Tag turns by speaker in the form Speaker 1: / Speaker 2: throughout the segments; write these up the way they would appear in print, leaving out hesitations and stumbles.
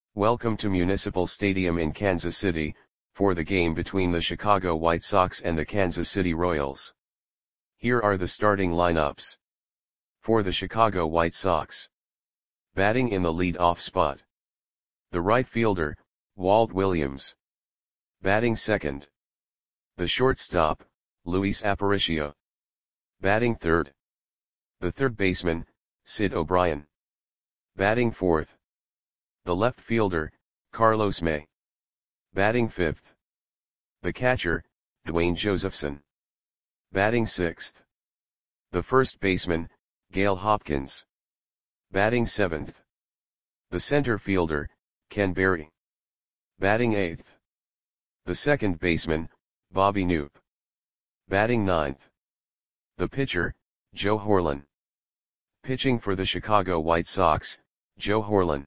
Speaker 1: Welcome to Municipal Stadium in Kansas City, for the game between the Chicago White Sox and the Kansas City Royals. Here are the starting lineups. For the Chicago White Sox. Batting in the lead-off spot. The right fielder, Walt Williams. Batting second. The shortstop, Luis Aparicio. Batting third. The third baseman, Sid O'Brien. Batting fourth. The left fielder, Carlos May. Batting fifth. The catcher, Dwayne Josephson. Batting sixth. The first baseman, Gail Hopkins. Batting seventh. The center fielder, Ken Berry. Batting eighth. The second baseman, Bobby Knoop. Batting ninth. The pitcher, Joe Horlen. Pitching for the Chicago White Sox, Joe Horlen.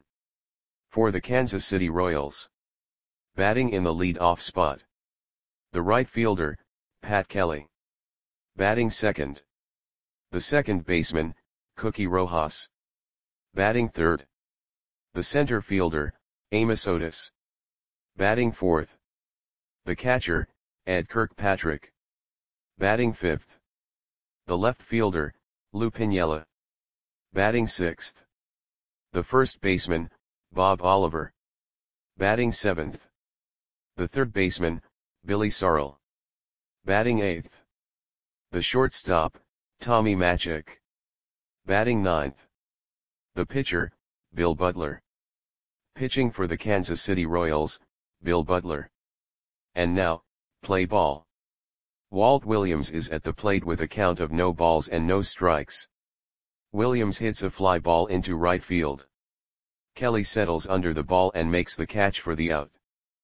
Speaker 1: For the Kansas City Royals. Batting in the lead-off spot. The right fielder, Pat Kelly. Batting second. The second baseman, Cookie Rojas. Batting third. The center fielder, Amos Otis. Batting fourth. The catcher, Ed Kirkpatrick. Batting fifth. The left fielder, Lou Piniella. Batting sixth. The first baseman, Bob Oliver. Batting seventh. The third baseman, Billy Sarl. Batting eighth. The shortstop, Tommy Machick. Batting ninth. The pitcher, Bill Butler. Pitching for the Kansas City Royals, Bill Butler. And now, play ball. Walt Williams is at the plate with a count of no balls and no strikes. Williams hits a fly ball into right field. Kelly settles under the ball and makes the catch for the out.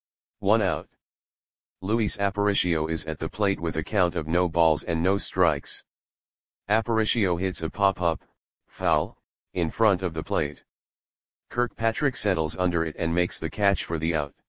Speaker 1: 1 out. Luis Aparicio is at the plate with a count of no balls and no strikes. Aparicio hits a pop-up, foul, in front of the plate. Kirkpatrick settles under it and makes the catch for the out.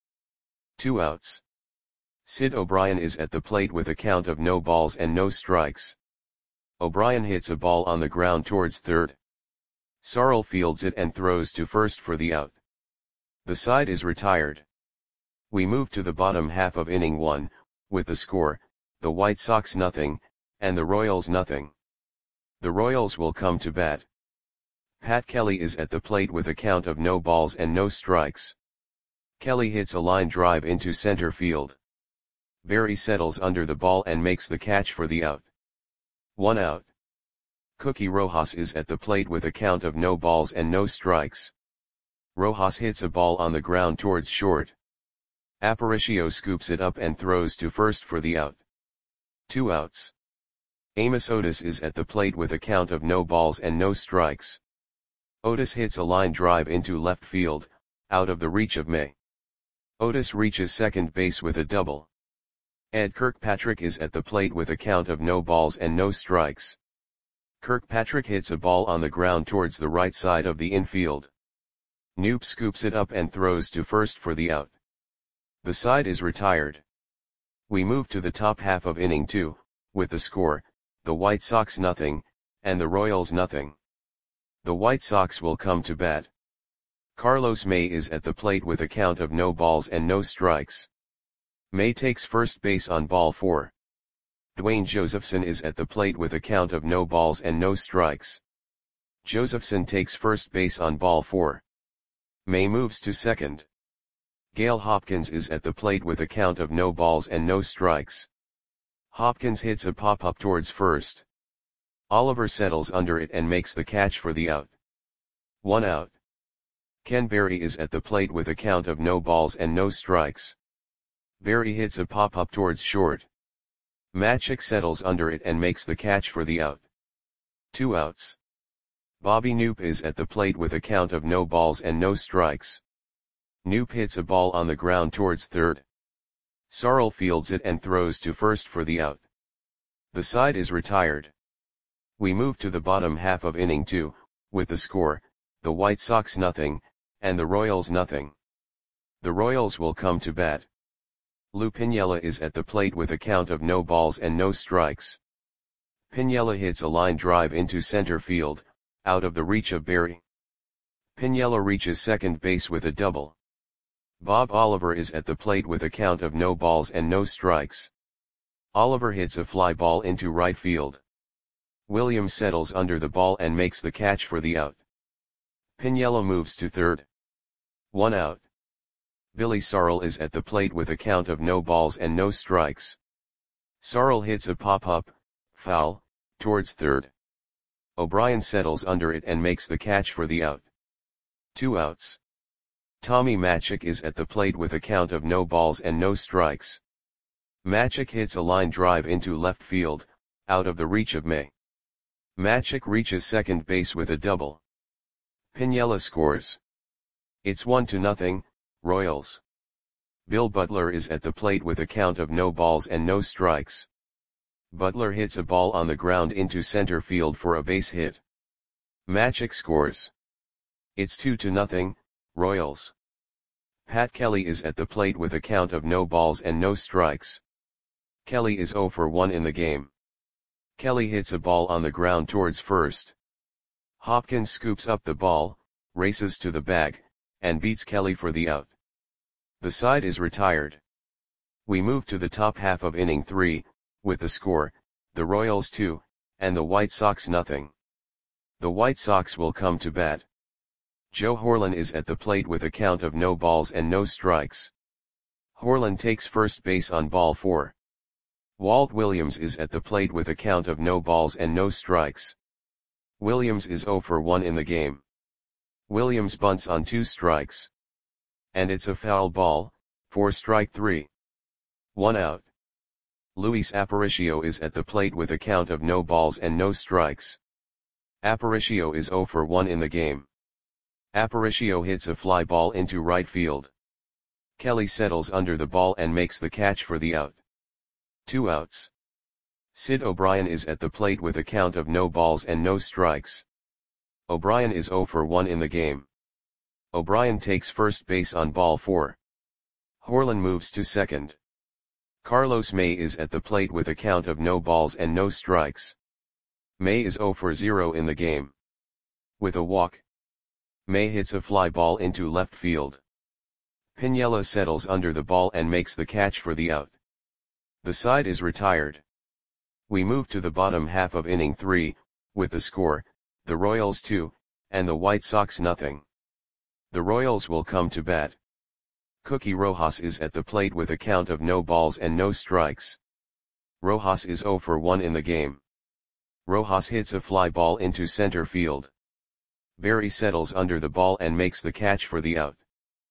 Speaker 1: 2 outs. Sid O'Brien is at the plate with a count of no balls and no strikes. O'Brien hits a ball on the ground towards third. Sarl fields it and throws to first for the out. The side is retired. We move to the bottom half of inning 1, with the score, the White Sox 0, and the Royals 0. The Royals will come to bat. Pat Kelly is at the plate with a count of no balls and no strikes. Kelly hits a line drive into center field. Berry settles under the ball and makes the catch for the out. 1 out. Cookie Rojas is at the plate with a count of no balls and no strikes. Rojas hits a ball on the ground towards short. Aparicio scoops it up and throws to first for the out. 2 outs. Amos Otis is at the plate with a count of no balls and no strikes. Otis hits a line drive into left field, out of the reach of May. Otis reaches second base with a double. Ed Kirkpatrick is at the plate with a count of no balls and no strikes. Kirkpatrick hits a ball on the ground towards the right side of the infield. Knoop scoops it up and throws to first for the out. The side is retired. We move to the top half of inning 2, with the score, the White Sox 0, and the Royals 0. The White Sox will come to bat. Carlos May is at the plate with a count of no balls and no strikes. May takes first base on ball 4. Dwayne Josephson is at the plate with a count of no balls and no strikes. Josephson takes first base on ball 4. May moves to second. Gail Hopkins is at the plate with a count of no balls and no strikes. Hopkins hits a pop-up towards first. Oliver settles under it and makes the catch for the out. 1 out. Ken Berry is at the plate with a count of no balls and no strikes. Berry hits a pop-up towards short. Machick settles under it and makes the catch for the out. 2 outs. Bobby Knoop is at the plate with a count of no balls and no strikes. Knoop hits a ball on the ground towards third. Sarl fields it and throws to first for the out. The side is retired. We move to the bottom half of inning 2, with the score, the White Sox 0, and the Royals 0. The Royals will come to bat. Lou Piniella is at the plate with a count of no balls and no strikes. Piniella hits a line drive into center field, out of the reach of Berry. Piniella reaches second base with a double. Bob Oliver is at the plate with a count of no balls and no strikes. Oliver hits a fly ball into right field. Williams settles under the ball and makes the catch for the out. Piniella moves to third. 1 out. Billy Sarl is at the plate with a count of no balls and no strikes. Sarl hits a pop-up, foul, towards third. O'Brien settles under it and makes the catch for the out. 2 outs. Tommy Matzek is at the plate with a count of no balls and no strikes. Matzek hits a line drive into left field, out of the reach of May. Matzek reaches second base with a double. Piniella scores. It's 1-0, Royals. Bill Butler is at the plate with a count of no balls and no strikes. Butler hits a ball on the ground into center field for a base hit. Matzek scores. It's 2-0, Royals. Pat Kelly is at the plate with a count of no balls and no strikes. Kelly is 0 for 1 in the game. Kelly hits a ball on the ground towards first. Hopkins scoops up the ball, races to the bag, and beats Kelly for the out. The side is retired. We move to the top half of inning 3, with the score, the Royals 2, and the White Sox nothing. The White Sox will come to bat. Joe Horlen is at the plate with a count of no balls and no strikes. Horlen takes first base on ball 4. Walt Williams is at the plate with a count of no balls and no strikes. Williams is 0 for 1 in the game. Williams bunts on 2 strikes. And it's a foul ball, for strike 3. 1 out. Luis Aparicio is at the plate with a count of no balls and no strikes. Aparicio is 0 for 1 in the game. Aparicio hits a fly ball into right field. Kelly settles under the ball and makes the catch for the out. 2 outs. Sid O'Brien is at the plate with a count of no balls and no strikes. O'Brien is 0 for 1 in the game. O'Brien takes first base on ball 4. Horlen moves to second. Carlos May is at the plate with a count of no balls and no strikes. May is 0 for 0 in the game. With a walk, May hits a fly ball into left field. Piniella settles under the ball and makes the catch for the out. The side is retired. We move to the bottom half of inning 3, with the score, the Royals 2, and the White Sox nothing. The Royals will come to bat. Cookie Rojas is at the plate with a count of no balls and no strikes. Rojas is 0 for 1 in the game. Rojas hits a fly ball into center field. Berry settles under the ball and makes the catch for the out.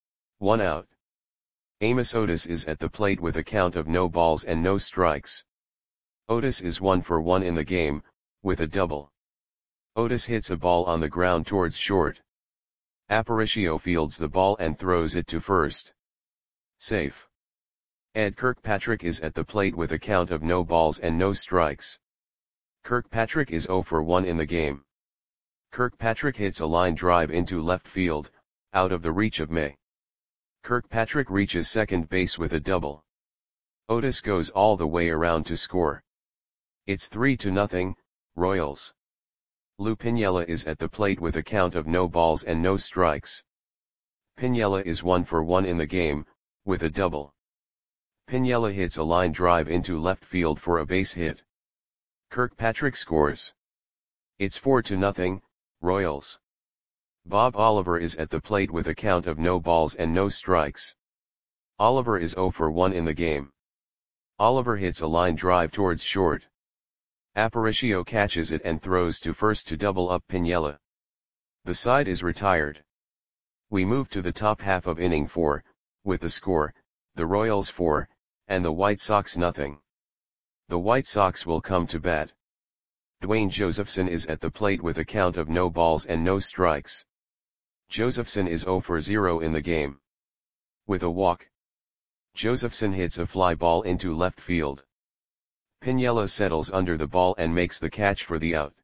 Speaker 1: 1 out. Amos Otis is at the plate with a count of no balls and no strikes. Otis is 1 for 1 in the game, with a double. Otis hits a ball on the ground towards short. Aparicio fields the ball and throws it to first. Safe. Ed Kirkpatrick is at the plate with a count of no balls and no strikes. Kirkpatrick is 0 for 1 in the game. Kirkpatrick hits a line drive into left field, out of the reach of May. Kirkpatrick reaches second base with a double. Otis goes all the way around to score. It's 3-0, Royals. Lou Piniella is at the plate with a count of no balls and no strikes. Piniella is 1 for 1 in the game, with a double. Piniella hits a line drive into left field for a base hit. Kirkpatrick scores. It's 4-0, Royals. Bob Oliver is at the plate with a count of no balls and no strikes. Oliver is 0 for 1 in the game. Oliver hits a line drive towards short. Aparicio catches it and throws to first to double up Piniella. The side is retired. We move to the top half of inning 4, with the score, the Royals 4, and the White Sox nothing. The White Sox will come to bat. Dwayne Josephson is at the plate with a count of no balls and no strikes. Josephson is 0 for 0 in the game. With a walk, Josephson hits a fly ball into left field. Piniella settles under the ball and makes the catch for the out.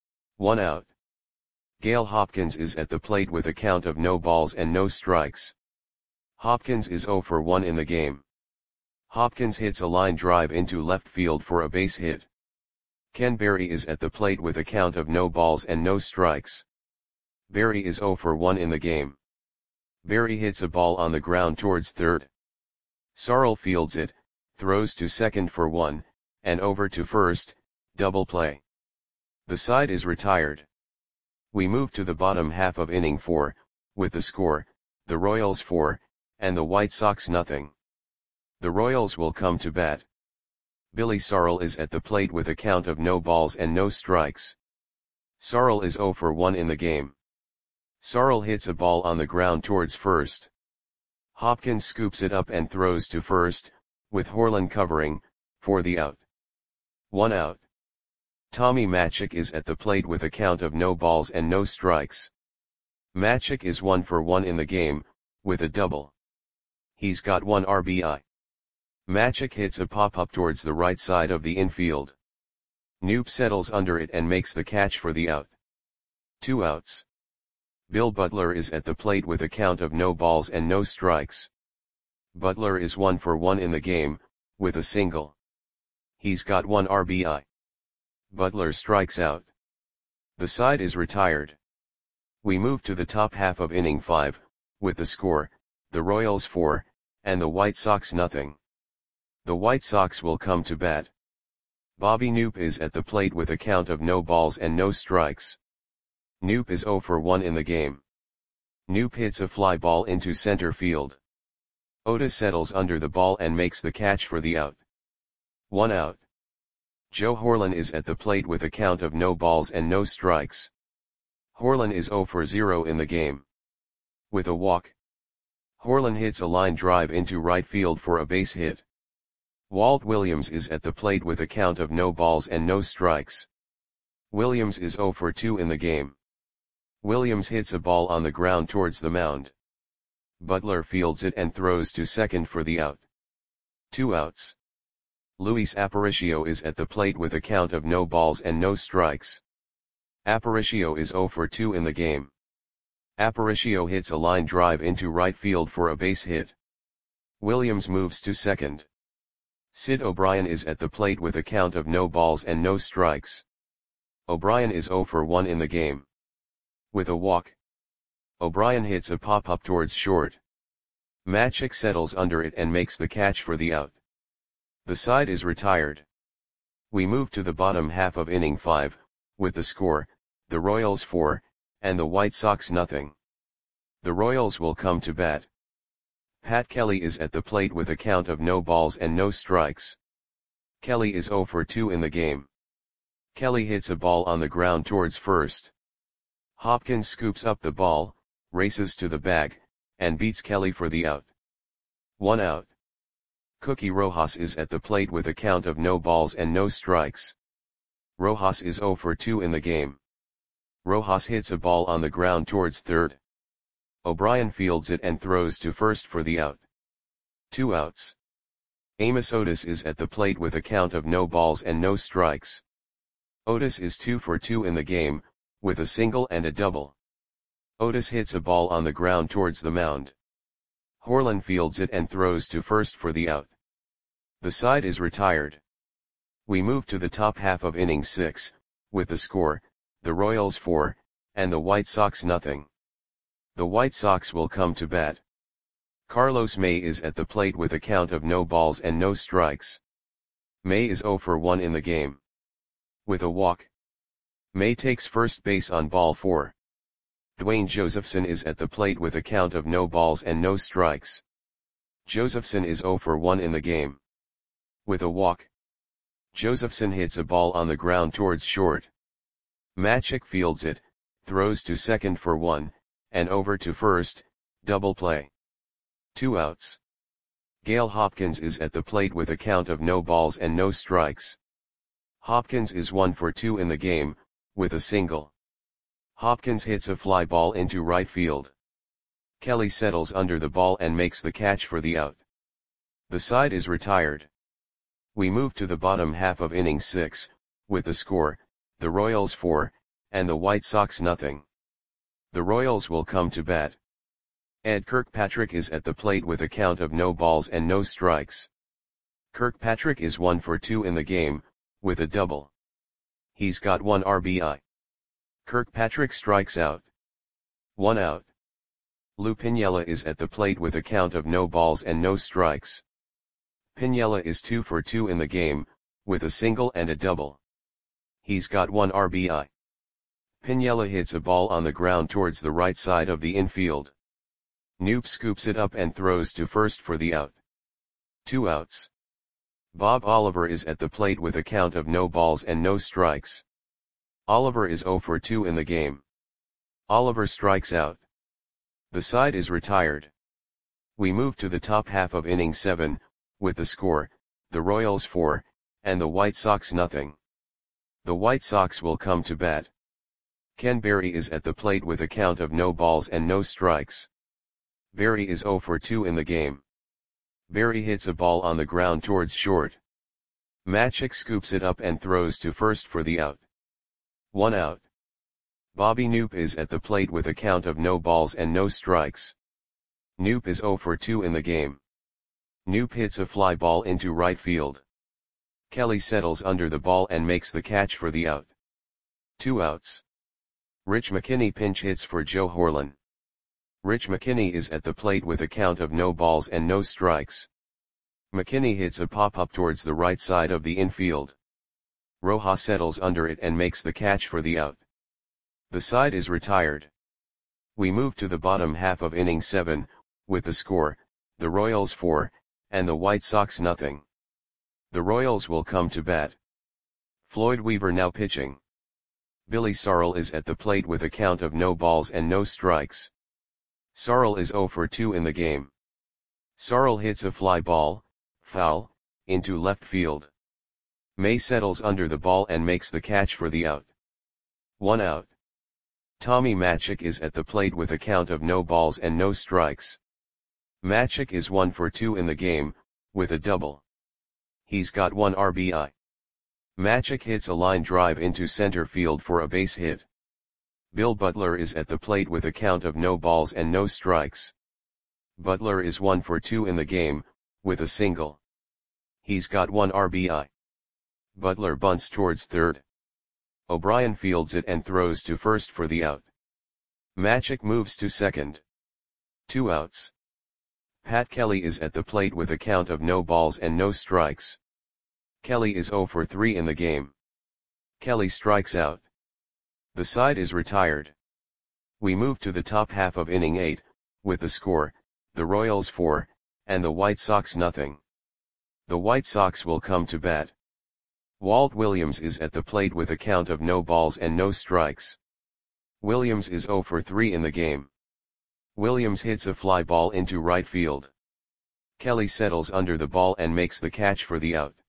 Speaker 1: 1 out. Gale Hopkins is at the plate with a count of no balls and no strikes. Hopkins is 0 for 1 in the game. Hopkins hits a line drive into left field for a base hit. Ken Berry is at the plate with a count of no balls and no strikes. Berry is 0 for 1 in the game. Barry hits a ball on the ground towards third. Sarl fields it, throws to second for 1, and over to first, double play. The side is retired. We move to the bottom half of inning 4, with the score, the Royals 4, and the White Sox nothing. The Royals will come to bat. Billy Sarl is at the plate with a count of no balls and no strikes. Sarl is 0 for 1 in the game. Sarl hits a ball on the ground towards first. Hopkins scoops it up and throws to first, with Horlen covering, for the out. 1 out. Tommy Matzek is at the plate with a count of no balls and no strikes. Matzek is 1 for 1 in the game, with a double. He's got 1 RBI. Matzek hits a pop-up towards the right side of the infield. Knoop settles under it and makes the catch for the out. 2 outs. Bill Butler is at the plate with a count of no balls and no strikes. Butler is 1 for 1 in the game, with a single. He's got 1 RBI. Butler strikes out. The side is retired. We move to the top half of inning 5, with the score, the Royals 4, and the White Sox nothing. The White Sox will come to bat. Bobby Knoop is at the plate with a count of no balls and no strikes. Knoop is 0 for 1 in the game. Knoop hits a fly ball into center field. Otis settles under the ball and makes the catch for the out. 1 out. Joe Horlen is at the plate with a count of no balls and no strikes. Horlen is 0 for 0 in the game. With a walk. Horlen hits a line drive into right field for a base hit. Walt Williams is at the plate with a count of no balls and no strikes. Williams is 0 for 2 in the game. Williams hits a ball on the ground towards the mound. Butler fields it and throws to second for the out. 2 outs. Luis Aparicio is at the plate with a count of no balls and no strikes. Aparicio is 0 for 2 in the game. Aparicio hits a line drive into right field for a base hit. Williams moves to second. Sid O'Brien is at the plate with a count of no balls and no strikes. O'Brien is 0 for 1 in the game. With a walk. O'Brien hits a pop-up towards short. Matzek settles under it and makes the catch for the out. The side is retired. We move to the bottom half of inning 5, with the score, the Royals 4, and the White Sox nothing. The Royals will come to bat. Pat Kelly is at the plate with a count of no balls and no strikes. Kelly is 0 for 2 in the game. Kelly hits a ball on the ground towards first. Hopkins scoops up the ball, races to the bag, and beats Kelly for the out. 1 out. Cookie Rojas is at the plate with a count of no balls and no strikes. Rojas is 0 for 2 in the game. Rojas hits a ball on the ground towards third. O'Brien fields it and throws to first for the out. 2 outs. Amos Otis is at the plate with a count of no balls and no strikes. Otis is 2 for 2 in the game, with a single and a double. Otis hits a ball on the ground towards the mound. Horlen fields it and throws to first for the out. The side is retired. We move to the top half of inning 6, with the score, the Royals 4, and the White Sox nothing. The White Sox will come to bat. Carlos May is at the plate with a count of no balls and no strikes. May is 0 for 1 in the game. With a walk. May takes first base on ball 4. Dwayne Josephson is at the plate with a count of no balls and no strikes. Josephson is 0 for 1 in the game. With a walk. Josephson hits a ball on the ground towards short. Matzek fields it, throws to second for 1, and over to first, double play. 2 outs. Gale Hopkins is at the plate with a count of no balls and no strikes. Hopkins is 1 for 2 in the game, with a single. Hopkins hits a fly ball into right field. Kelly settles under the ball and makes the catch for the out. The side is retired. We move to the bottom half of inning 6, with the score, the Royals 4, and the White Sox nothing. The Royals will come to bat. Ed Kirkpatrick is at the plate with a count of no balls and no strikes. Kirkpatrick is 1 for 2 in the game, with a double. He's got 1 RBI. Kirkpatrick strikes out. 1 out. Lou Piniella is at the plate with a count of no balls and no strikes. Piniella is 2 for 2 in the game, with a single and a double. He's got 1 RBI. Piniella hits a ball on the ground towards the right side of the infield. Knoop scoops it up and throws to first for the out. 2 outs. Bob Oliver is at the plate with a count of no balls and no strikes. Oliver is 0 for 2 in the game. Oliver strikes out. The side is retired. We move to the top half of inning 7, with the score, the Royals 4, and the White Sox nothing. The White Sox will come to bat. Ken Berry is at the plate with a count of no balls and no strikes. Berry is 0 for 2 in the game. Berry hits a ball on the ground towards short. Matchik scoops it up and throws to first for the out. 1 out. Bobby Knoop is at the plate with a count of no balls and no strikes. Knoop is 0 for 2 in the game. Knoop hits a fly ball into right field. Kelly settles under the ball and makes the catch for the out. 2 outs. Rich McKinney pinch hits for Joe Horlen. Rich McKinney is at the plate with a count of no balls and no strikes. McKinney hits a pop-up towards the right side of the infield. Rojas settles under it and makes the catch for the out. The side is retired. We move to the bottom half of inning 7, with the score, the Royals 4, and the White Sox nothing. The Royals will come to bat. Floyd Weaver now pitching. Billy Sarl is at the plate with a count of no balls and no strikes. Sarl is 0 for 2 in the game. Sarl hits a fly ball, foul, into left field. May settles under the ball and makes the catch for the out. 1 out. Tommy Matchik is at the plate with a count of no balls and no strikes. Matchik is 1 for 2 in the game, with a double. He's got 1 RBI. Matchik hits a line drive into center field for a base hit. Bill Butler is at the plate with a count of no balls and no strikes. Butler is 1 for 2 in the game, with a single. He's got 1 RBI. Butler bunts towards third. O'Brien fields it and throws to first for the out. Matchik moves to second. 2 outs. Pat Kelly is at the plate with a count of no balls and no strikes. Kelly is 0 for 3 in the game. Kelly strikes out. The side is retired. We move to the top half of inning 8, with the score, the Royals 4, and the White Sox nothing. The White Sox will come to bat. Walt Williams is at the plate with a count of no balls and no strikes. Williams is 0 for 3 in the game. Williams hits a fly ball into right field. Kelly settles under the ball and makes the catch for the out.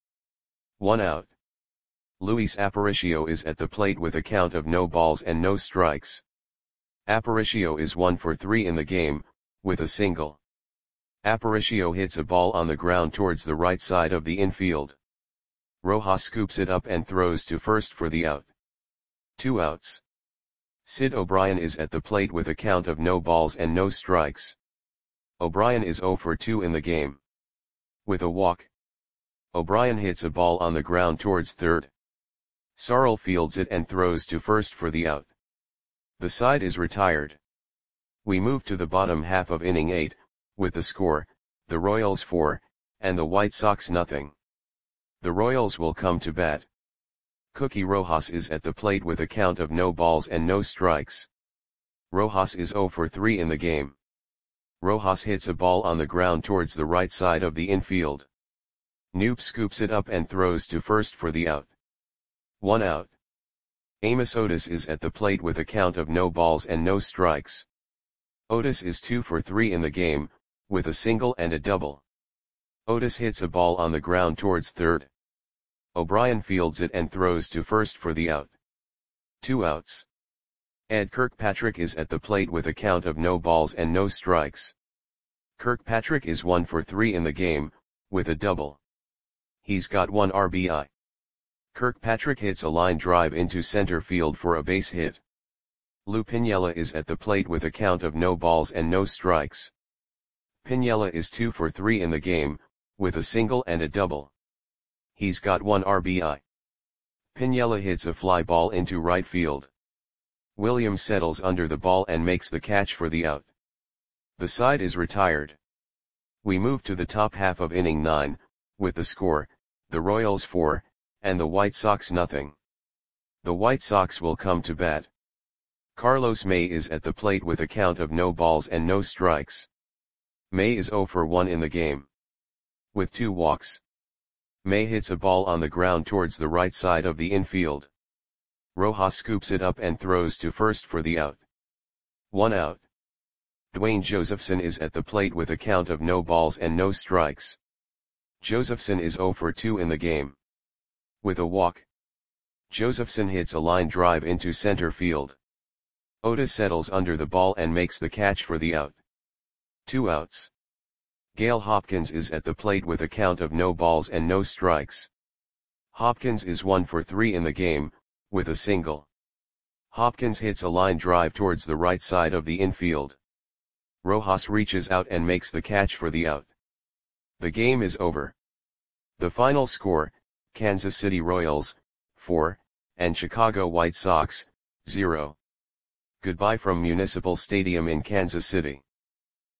Speaker 1: 1 out. Luis Aparicio is at the plate with a count of no balls and no strikes. Aparicio is 1 for 3 in the game, with a single. Aparicio hits a ball on the ground towards the right side of the infield. Rojas scoops it up and throws to first for the out. 2 outs. Sid O'Brien is at the plate with a count of no balls and no strikes. O'Brien is 0 for 2 in the game. With a walk. O'Brien hits a ball on the ground towards third. Sarl fields it and throws to first for the out. The side is retired. We move to the bottom half of inning 8, with the score, the Royals 4, and the White Sox nothing. The Royals will come to bat. Cookie Rojas is at the plate with a count of no balls and no strikes. Rojas is 0 for 3 in the game. Rojas hits a ball on the ground towards the right side of the infield. Knoop scoops it up and throws to first for the out. 1 out. Amos Otis is at the plate with a count of no balls and no strikes. Otis is 2 for 3 in the game, with a single and a double. Otis hits a ball on the ground towards third. O'Brien fields it and throws to first for the out. 2 outs. Ed Kirkpatrick is at the plate with a count of no balls and no strikes. Kirkpatrick is 1 for 3 in the game, with a double. He's got 1 RBI. Kirkpatrick hits a line drive into center field for a base hit. Lou Piniella is at the plate with a count of no balls and no strikes. Piniella is 2 for 3 in the game, with a single and a double. He's got 1 RBI. Piniella hits a fly ball into right field. Williams settles under the ball and makes the catch for the out. The side is retired. We move to the top half of inning 9, with the score, the Royals 4, and the White Sox nothing. The White Sox will come to bat. Carlos May is at the plate with a count of no balls and no strikes. May is 0 for 1 in the game. With 2 walks. May hits a ball on the ground towards the right side of the infield. Rojas scoops it up and throws to first for the out. 1 out. Dwayne Josephson is at the plate with a count of no balls and no strikes. Josephson is 0 for 2 in the game. With a walk. Josephson hits a line drive into center field. Otis settles under the ball and makes the catch for the out. 2 outs. Gale Hopkins is at the plate with a count of no balls and no strikes. Hopkins is 1 for 3 in the game, with a single. Hopkins hits a line drive towards the right side of the infield. Rojas reaches out and makes the catch for the out. The game is over. The final score, Kansas City Royals, 4, and Chicago White Sox, 0. Goodbye from Municipal Stadium in Kansas City.